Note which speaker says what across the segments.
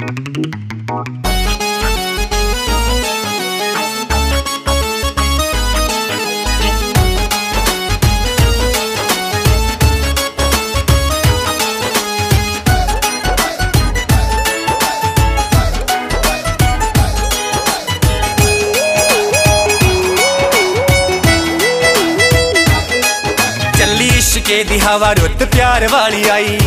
Speaker 1: इश्के दी हवा रुत प्यार वाली आई,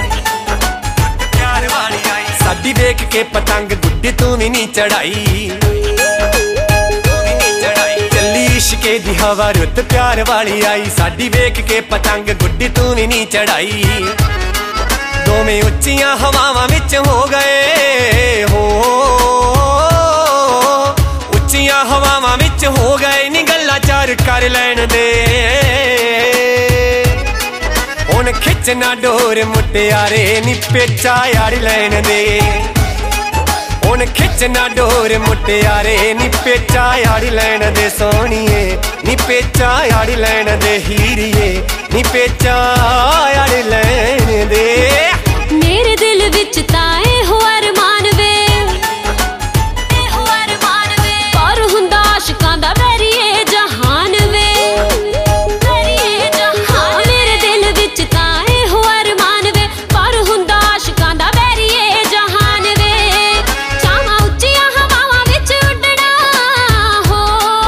Speaker 1: साडी वेख के पतंग गुड्डे तू भी नहीं चढ़ाई। चली इश्के दी हवा रुत प्यार वाली आई, साडी वेख के पतंग गुड्डे तू भी नहीं चढ़ाई। दोवें उच्चियां हवावां विच हो गए हो, उच्चियां हवावां विच हो गए नी गल्लां चार कर लैण दे। हुण खिचना डोर मुटियारे नी पेचा यार लैण दे। हुण खिचना डोर मुटियारे नी पेचा यार लैण दे। सोहणीए नी पेचा यार लैण दे। हीरिए नी पेचा यार लैण दे।
Speaker 2: मेरे दिल विच ताए हो अरमान वे, पर हुंदा आशिकां दा वैरीए जहान वे। मेरे दिल विच ताए हो अरमान वे, पर हुंदा आशिकां दा वैरीए जहान वे। चाहां उच्चियां हवावां विच उड्डना हो,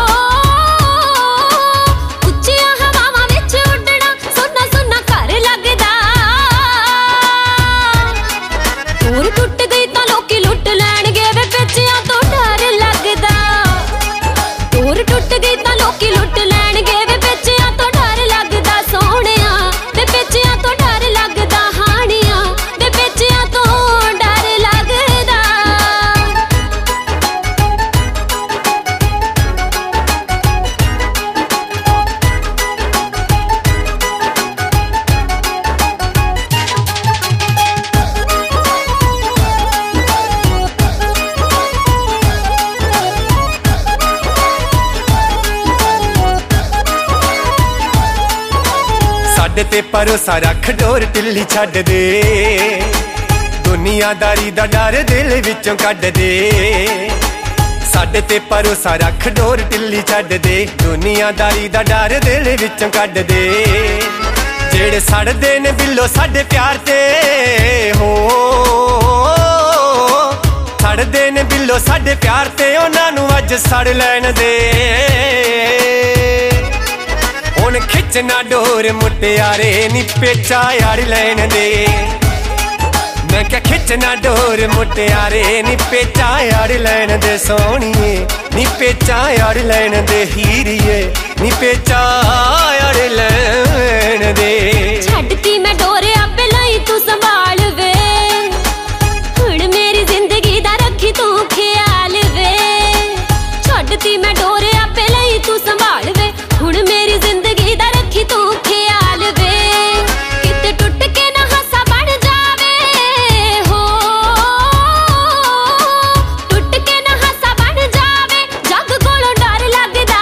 Speaker 2: उच्चियां हवावां विच उड्डना सुन्ना सुन्ना घर लगदा। दूर टुट गई तां लोकी लुट लैणगे वे पेचियां तो डर लगदा। दूर टुट गई तां लोकी लुट लैणगे वे पेचियां तो डर लगदा। सोहणिया वे पेचियां तो डर लगदा। हाणिया वे पेचियां तो डर लगदा।
Speaker 1: साडे ते भरोसा रख डोर ढिल्ली छड्ड दे। दुनियादारी दा डर दिल विचों कढ दे। साडे ते भरोसा रख डोर ढिल्ली छड्ड दे। दुनियादारी दा डर दिल विचों कढ दे। जेड़े सड़दे ने बिल्लो साडे प्यार ते हो, सड़दे ने बिल्लो साडे प्यार ते। उन्हां नूं अज सड़ लैण दे। हुण खिचना डोर मुटियारे नी पेचा यार लैण दे। मैं क्या खिचना डोर मुटियारे नी पेचा यार लैण दे। सोहणीए नी पेचा यार लैण दे। हीरिए नी पेचा यार लैण दे।
Speaker 2: छड्डती मैं डोर आपे लई तू संभाल वे, हुण मेरी जिंदगी दा रखी तू ख्याल वे। छड्डती मैं डोर आपे लई तू संभाल वे, हुण मेरी जिंदगी दा रखी तू ख्याल वे। किते टुट के ना हासा बन जावे हो, टुट के ना हासा बन जावे। जग कोलों डर लगदा।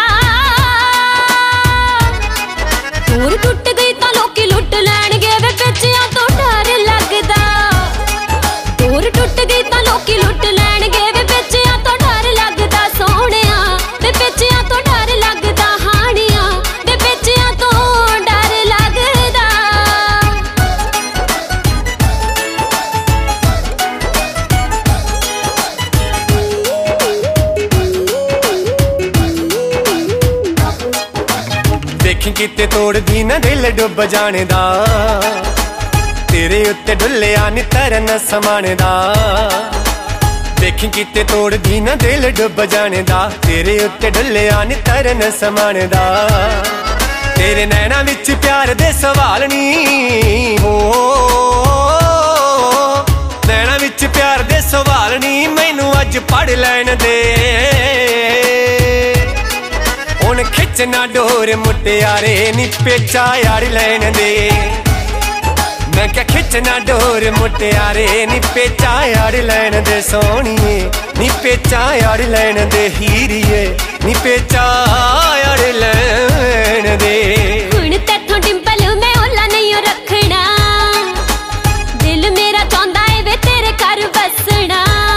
Speaker 2: दूर टुट गई तां लोकी लुट लैणगे वे पेचियां तो डर लगदा। दूर टुट गई तां लोकी लुट लैणगे वे पेचियां तो डर लगदा। सोहणिया वे पेचियां तो डर लगदा। हाणिया वे पेचियां तो डर लगदा।
Speaker 1: देखी किते तोड़दी ना दिल डुब जाने दा। तेरे उत्ते डुल्लिया नी तरन समान दा। देखी किते तोड़दी ना दिल डुब जाने दा। तेरे उत्ते डुल्लिया नी तरन समान दा। तेरे नैना विच प्यार दे सवाल नी हो, नैना विच प्यार दे सवाल नी। मैनू अज पढ़ लैण दे। हुण खिचना डोर मुटियारे नी पेचा यार लैण दे। मैं क्या खिचना डोर मुटियारे नी पेचा यार लैण दे। सोहणीए नी पेचा यार लैण दे। हीरिए नी पेचा यार लैण दे।
Speaker 2: हुण तैथों डिंपल मैं ओला नहीं रखना। दिल मेरा चाहुंदा ए वे तेरे घर बसना।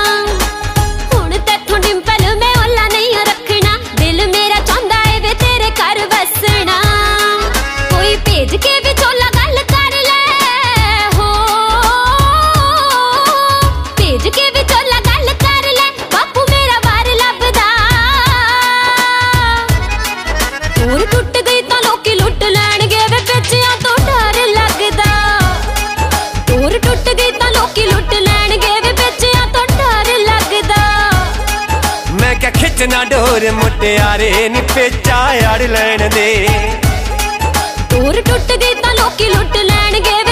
Speaker 2: टुट गई तां लोकी लुट लैणगे वे बेचिया तो डर लगदा
Speaker 1: मैं क्या खिचना डोर मुटियारे नी पेचा अड़ लैण दे
Speaker 2: डोर टुट गई तां लोकी लुट लैणगे